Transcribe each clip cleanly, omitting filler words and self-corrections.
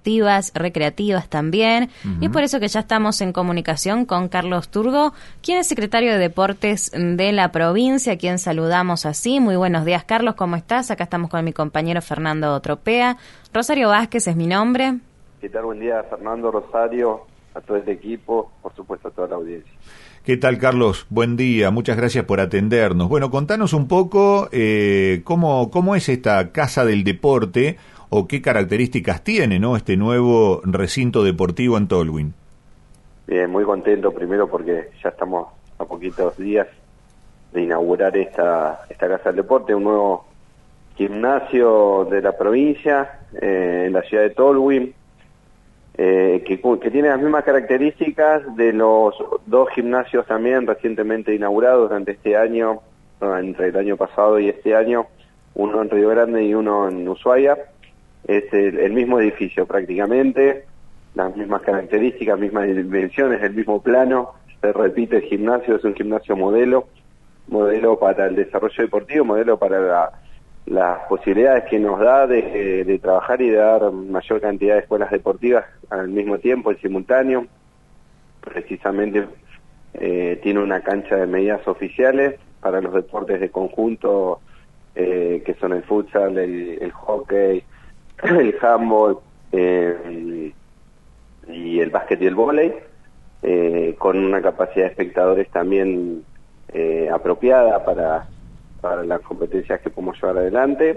deportivas, recreativas también, y es por eso que ya estamos en comunicación con Carlos Turgo, quien es secretario de Deportes de la provincia, a quien saludamos así. Muy buenos días, Carlos, ¿cómo estás? Acá estamos con mi compañero Fernando Tropea. Rosario Vázquez es mi nombre. ¿Qué tal? Buen día, Fernando, Rosario, a todo el equipo, por supuesto a toda la audiencia. ¿Qué tal, Carlos? Buen día, muchas gracias por atendernos. Bueno, contanos un poco cómo es esta Casa del Deporte o qué características tiene, ¿no?, este nuevo recinto deportivo en Tolwyn. Bien, muy contento primero porque ya estamos a poquitos días de inaugurar esta Casa del Deporte, un nuevo gimnasio de la provincia, en la ciudad de Tolwyn, que tiene las mismas características de los dos gimnasios también recientemente inaugurados durante este año, entre el año pasado y este año, uno en Río Grande y uno en Ushuaia. Es el mismo edificio prácticamente, las mismas características, mismas dimensiones, el mismo plano, se repite el gimnasio, es un gimnasio modelo para el desarrollo deportivo, modelo para las posibilidades que nos da de trabajar y de dar mayor cantidad de escuelas deportivas al mismo tiempo, en simultáneo. Precisamente tiene una cancha de medidas oficiales para los deportes de conjunto, que son el futsal, el hockey, el handball y el básquet y el vóley, con una capacidad de espectadores también apropiada para las competencias que podemos llevar adelante,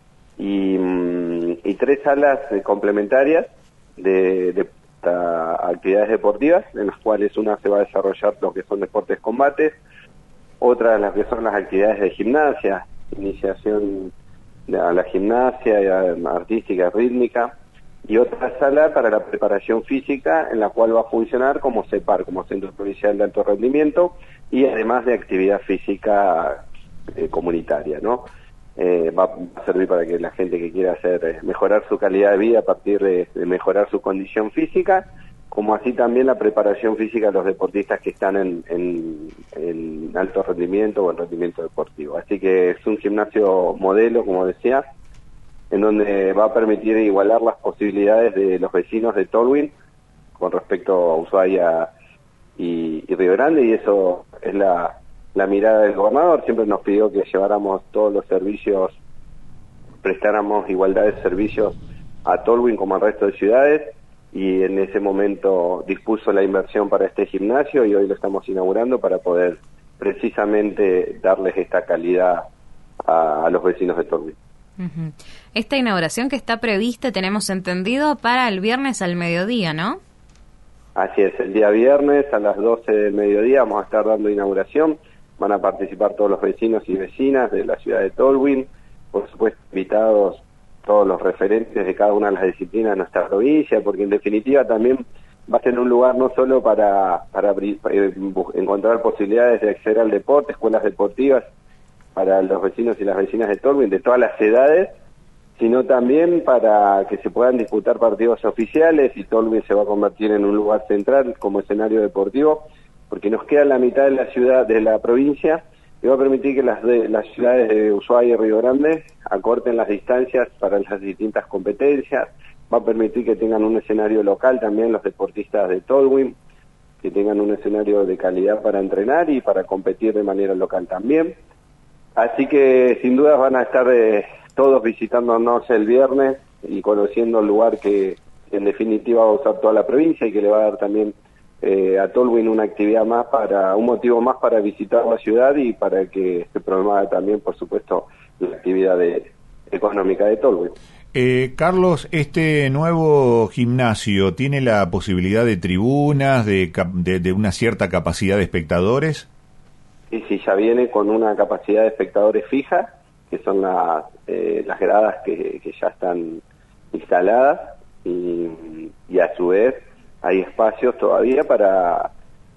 y tres salas complementarias de actividades deportivas, en las cuales una se va a desarrollar lo que son deportes combates, otra las que son las actividades de gimnasia, iniciación a la gimnasia artística, rítmica, y otra sala para la preparación física, en la cual va a funcionar como CEPAR, como Centro Provincial de Alto Rendimiento, y además de actividad física comunitaria, ¿no? Va a servir para que la gente que quiera mejorar su calidad de vida a partir de mejorar su condición física, como así también la preparación física de los deportistas que están en alto rendimiento o en rendimiento deportivo. Así que es un gimnasio modelo, como decía, en donde va a permitir igualar las posibilidades de los vecinos de Tolwyn con respecto a Ushuaia y Río Grande, y eso es la mirada del gobernador. Siempre nos pidió que lleváramos todos los servicios, prestáramos igualdad de servicios a Tolwyn como al resto de ciudades, y en ese momento dispuso la inversión para este gimnasio, y hoy lo estamos inaugurando para poder precisamente darles esta calidad a los vecinos de Tolwyn. Esta inauguración que está prevista, tenemos entendido, para el viernes al mediodía, ¿no? Así es, el día viernes a las 12 del mediodía vamos a estar dando inauguración. Van a participar todos los vecinos y vecinas de la ciudad de Tolwyn, por supuesto invitados todos los referentes de cada una de las disciplinas de nuestra provincia, porque en definitiva también va a ser un lugar no solo para encontrar posibilidades de acceder al deporte, escuelas deportivas para los vecinos y las vecinas de Tolwyn de todas las edades, sino también para que se puedan disputar partidos oficiales, y Tolwyn se va a convertir en un lugar central como escenario deportivo, porque nos queda la mitad de la ciudad, de la provincia, y va a permitir que las ciudades de Ushuaia y Río Grande acorten las distancias para las distintas competencias. Va a permitir que tengan un escenario local también los deportistas de Tolwyn, que tengan un escenario de calidad para entrenar y para competir de manera local también. Así que sin duda van a estar todos visitándonos el viernes y conociendo el lugar que en definitiva va a usar toda la provincia, y que le va a dar también a Tolwyn una actividad más, un motivo más para visitar la ciudad, y para que se promueva también, por supuesto, la actividad económica de Tolwyn. Carlos, ¿este nuevo gimnasio tiene la posibilidad de tribunas, de una cierta capacidad de espectadores? Sí, ya viene con una capacidad de espectadores fija, que son las gradas que ya están instaladas, y a su vez hay espacios todavía para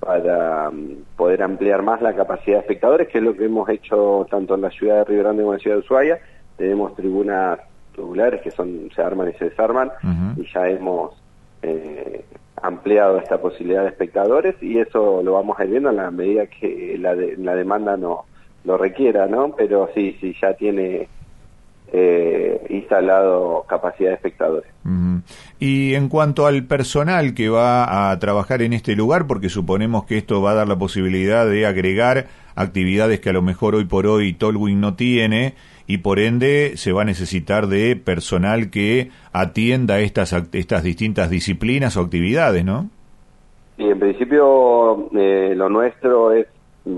poder ampliar más la capacidad de espectadores, que es lo que hemos hecho tanto en la ciudad de Río Grande como en la ciudad de Ushuaia. Tenemos tribunas tubulares que se arman y se desarman, y ya hemos ampliado esta posibilidad de espectadores, y eso lo vamos a ir viendo en la medida que la demanda lo requiera, ¿no? Pero sí, ya tiene instalado capacidad de espectadores. Y en cuanto al personal que va a trabajar en este lugar, porque suponemos que esto va a dar la posibilidad de agregar actividades que a lo mejor hoy por hoy Tolwyn no tiene, y por ende se va a necesitar de personal que atienda estas distintas disciplinas o actividades, ¿no? Y en principio lo nuestro es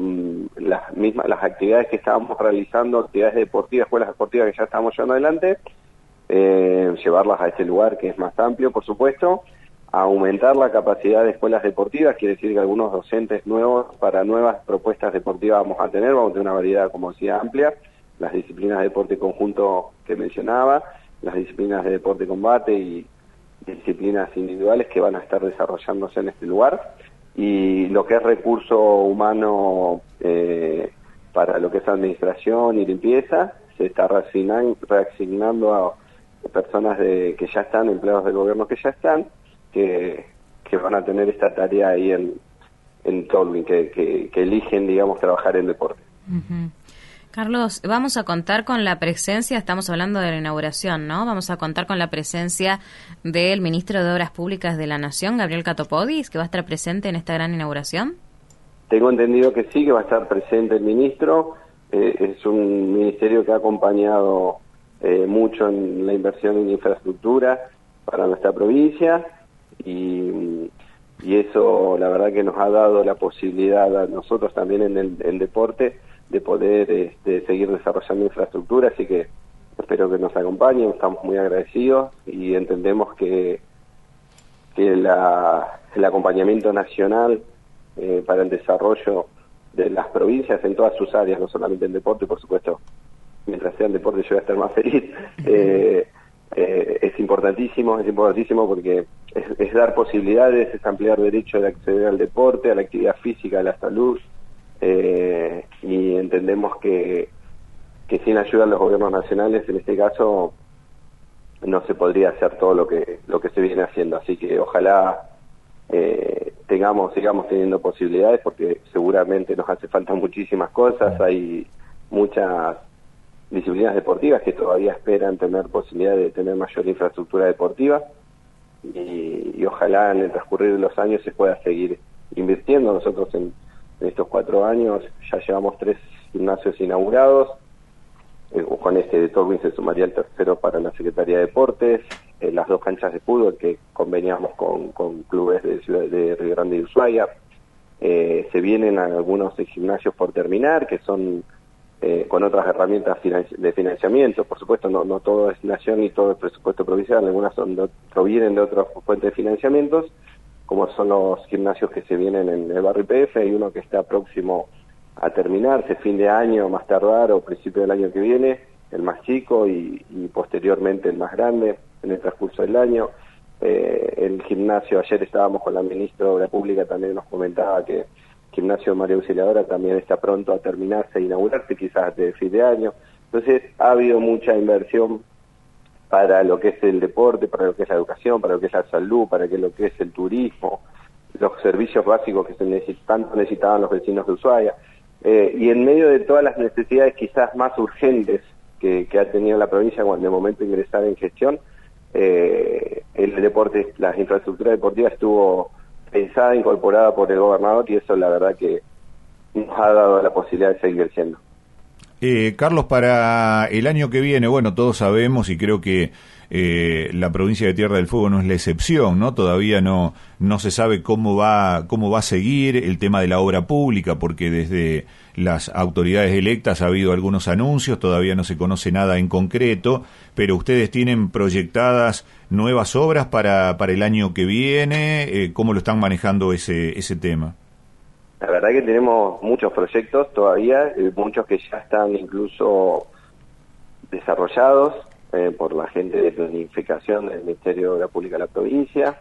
las actividades que estábamos realizando, actividades deportivas, escuelas deportivas que ya estamos llevando adelante, llevarlas a este lugar que es más amplio, por supuesto, aumentar la capacidad de escuelas deportivas, quiere decir que algunos docentes nuevos para nuevas propuestas deportivas vamos a tener una variedad, como decía, amplia, las disciplinas de deporte conjunto que mencionaba, las disciplinas de deporte combate y disciplinas individuales que van a estar desarrollándose en este lugar, y lo que es recurso humano para lo que es administración y limpieza, se está reasignando a personas que ya están, empleados del gobierno que ya están, que van a tener esta tarea ahí en Tolwyn, que eligen, digamos, trabajar en deporte. Carlos, vamos a contar con la presencia, estamos hablando de la inauguración, ¿no? Vamos a contar con la presencia del ministro de Obras Públicas de la Nación, Gabriel Catopodis, que va a estar presente en esta gran inauguración. Tengo entendido que sí, que va a estar presente el ministro. Es un ministerio que ha acompañado mucho en la inversión en infraestructura para nuestra provincia, y eso la verdad que nos ha dado la posibilidad a nosotros también en el deporte de poder seguir desarrollando infraestructura, así que espero que nos acompañen, estamos muy agradecidos y entendemos que el acompañamiento nacional para el desarrollo de las provincias en todas sus áreas, no solamente en deporte, por supuesto, mientras sea en deporte yo voy a estar más feliz, es importantísimo porque es dar posibilidades, es ampliar derecho de acceder al deporte, a la actividad física, a la salud, y entendemos que sin ayuda de los gobiernos nacionales, en este caso, no se podría hacer todo lo que se viene haciendo, así que ojalá sigamos teniendo posibilidades, porque seguramente nos hace falta muchísimas cosas, hay muchas disciplinas deportivas que todavía esperan tener posibilidad de tener mayor infraestructura deportiva, y ojalá en el transcurrir de los años se pueda seguir invirtiendo. Nosotros en estos 4 años ya llevamos 3 gimnasios inaugurados, con este de Tolwyn se sumaría el tercero para la Secretaría de Deportes, las 2 canchas de fútbol que conveniamos con clubes de Río Grande y Ushuaia, se vienen algunos gimnasios por terminar, que son con otras herramientas de financiamiento, por supuesto no todo es nación ni todo es presupuesto provincial, algunas provienen de otras fuentes de financiamientos, como son los gimnasios que se vienen en el barrio IPF. Hay uno que está próximo a terminarse, fin de año más tardar o principio del año que viene, el más chico, y posteriormente el más grande en el transcurso del año. El gimnasio, ayer estábamos con la ministra de Obras Públicas, también nos comentaba que el gimnasio María Auxiliadora también está pronto a terminarse e inaugurarse, quizás de fin de año. Entonces ha habido mucha inversión para lo que es el deporte, para lo que es la educación, para lo que es la salud, para lo que es el turismo, los servicios básicos que tanto necesitaban los vecinos de Ushuaia, y en medio de todas las necesidades quizás más urgentes que ha tenido la provincia cuando de momento de ingresar en gestión, el deporte, la infraestructura deportiva estuvo pensada, incorporada por el gobernador, y eso la verdad que nos ha dado la posibilidad de seguir creciendo. Carlos, para el año que viene, bueno, todos sabemos, y creo que la provincia de Tierra del Fuego no es la excepción, ¿no? Todavía no se sabe cómo va a seguir el tema de la obra pública, porque desde las autoridades electas ha habido algunos anuncios, todavía no se conoce nada en concreto, pero ustedes tienen proyectadas nuevas obras para el año que viene. ¿Cómo lo están manejando ese tema? La verdad que tenemos muchos proyectos todavía, muchos que ya están incluso desarrollados por la gente de planificación del Ministerio de Obras Públicas de la provincia,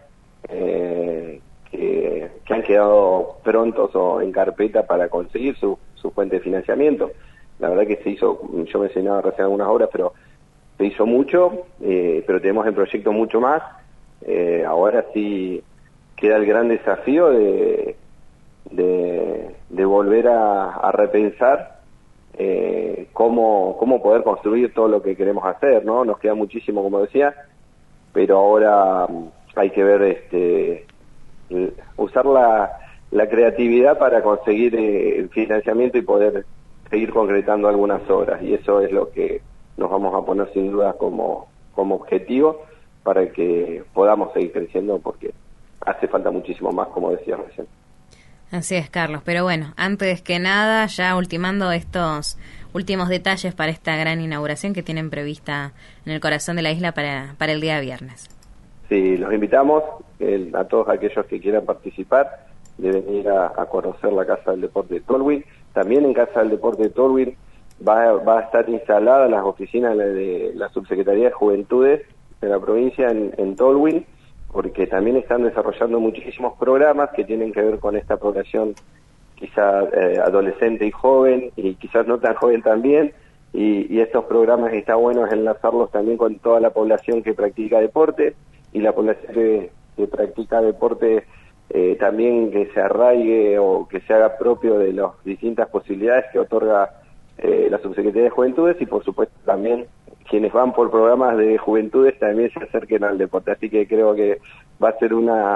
que han quedado prontos o en carpeta para conseguir su fuente de financiamiento. La verdad que se hizo, yo mencionaba recién algunas obras, pero se hizo mucho, pero tenemos en proyecto mucho más. Ahora sí queda el gran desafío de volver a repensar cómo poder construir todo lo que queremos hacer, ¿no? Nos queda muchísimo, como decía, pero ahora hay que ver, usar la creatividad para conseguir el financiamiento y poder seguir concretando algunas obras, y eso es lo que nos vamos a poner sin duda como objetivo para que podamos seguir creciendo, porque hace falta muchísimo más, como decía recién. Así es, Carlos, pero bueno, antes que nada, ya ultimando estos últimos detalles para esta gran inauguración que tienen prevista en el corazón de la isla para el día viernes. Sí, los invitamos a todos aquellos que quieran participar de venir a conocer la Casa del Deporte de Tolwyn. También en Casa del Deporte de Tolwyn va a estar instalada las oficinas de la Subsecretaría de Juventudes de la provincia en Tolwyn, porque también están desarrollando muchísimos programas que tienen que ver con esta población quizás adolescente y joven, y quizás no tan joven también, y estos programas está bueno enlazarlos también con toda la población que practica deporte, y la población que practica deporte también que se arraigue o que se haga propio de las distintas posibilidades que otorga la Subsecretaría de Juventudes, y por supuesto también quienes van por programas de juventudes también se acerquen al deporte. Así que creo que va a ser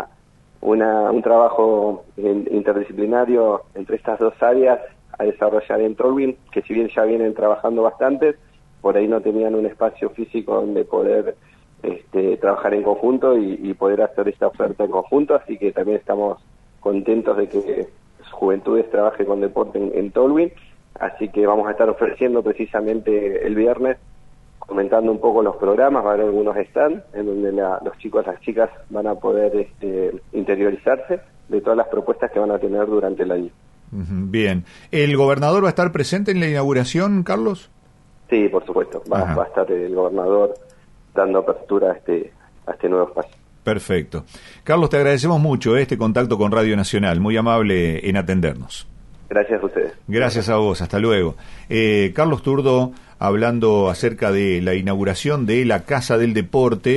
un trabajo interdisciplinario entre estas dos áreas a desarrollar en Tolwyn, que si bien ya vienen trabajando bastante, por ahí no tenían un espacio físico donde poder trabajar en conjunto y poder hacer esta oferta en conjunto, así que también estamos contentos de que Juventudes trabaje con deporte en Tolwyn, así que vamos a estar ofreciendo precisamente el viernes, comentando un poco los programas. Va a haber algunos stands en donde los chicos, las chicas van a poder interiorizarse de todas las propuestas que van a tener durante el año. Bien. ¿El gobernador va a estar presente en la inauguración, Carlos? Sí, por supuesto. Va a estar el gobernador dando apertura a este nuevo espacio. Perfecto. Carlos, te agradecemos mucho este contacto con Radio Nacional. Muy amable en atendernos. Gracias a ustedes. Gracias a vos. Hasta luego. Carlos Turdo, hablando acerca de la inauguración de la Casa del Deporte.